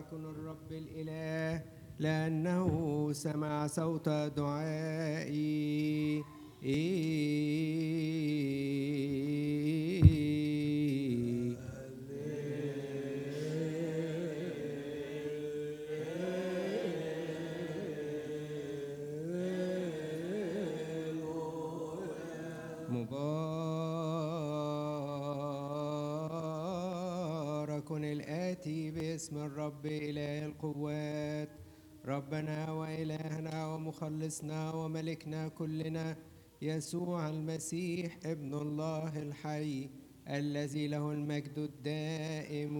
الرب الإله لأنه سمع صوت دعائي. مبارك الآتي باسم الرب إله القوات، ربنا وإلهنا ومخلصنا وملكنا كلنا يسوع المسيح ابن الله الحي الذي له المجد الدائم.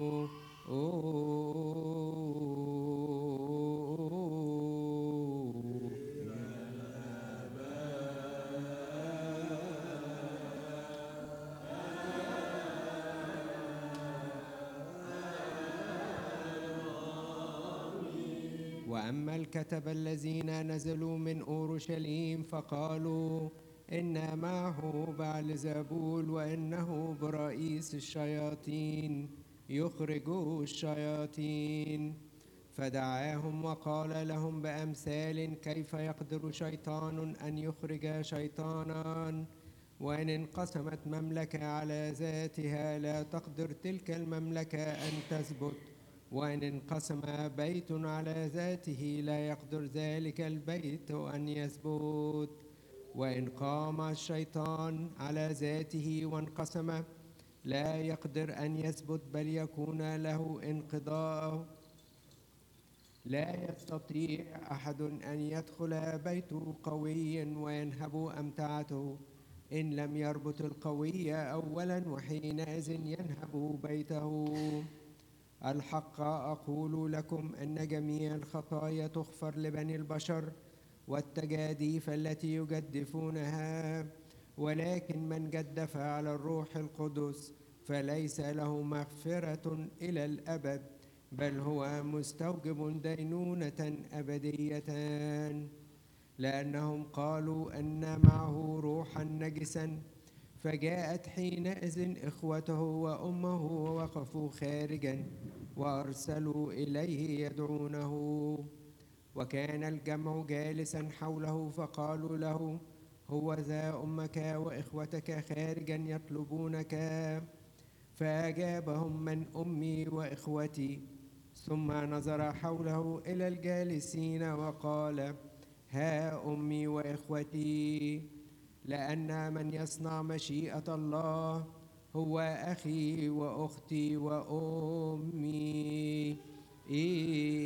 وأما الكتبة الذين نزلوا من أورشليم فقالوا إن معه بعلزبول وإنه برئيس الشياطين يخرج الشياطين، فدعاهم وقال لهم بأمثال كيف يقدر شيطان أن يخرج شيطانا، وإن انقسمت مملكة على ذاتها لا تقدر تلك المملكة أن تثبت، وإن انقسم بيت على ذاته لا يقدر ذلك البيت أن يثبت، وإن قام الشيطان على ذاته وانقسم لا يقدر أن يثبت بل يكون له انقضاء. لا يستطيع أحد أن يدخل بيت قوي وينهب أمتعته إن لم يربط القوي أولا، وحينئذ ينهب بيته. الحق أقول لكم أن جميع الخطايا تغفر لبني البشر والتجاديف التي يجدفونها، ولكن من جدف على الروح القدس فليس له مغفرة إلى الأبد، بل هو مستوجب دينونة أبدية، لأنهم قالوا أن معه روحا نجسا. فجاءت حينئذ إخوته وأمه ووقفوا خارجا وأرسلوا إليه يدعونه، وكان الجمع جالسا حوله فقالوا له هو ذا أمك وإخوتك خارجا يطلبونك. فأجابهم من أمي وإخوتي؟ ثم نظر حوله إلى الجالسين وقال ها أمي وإخوتي، لأن من يصنع مشيئة الله هو أخي وأختي وأمي.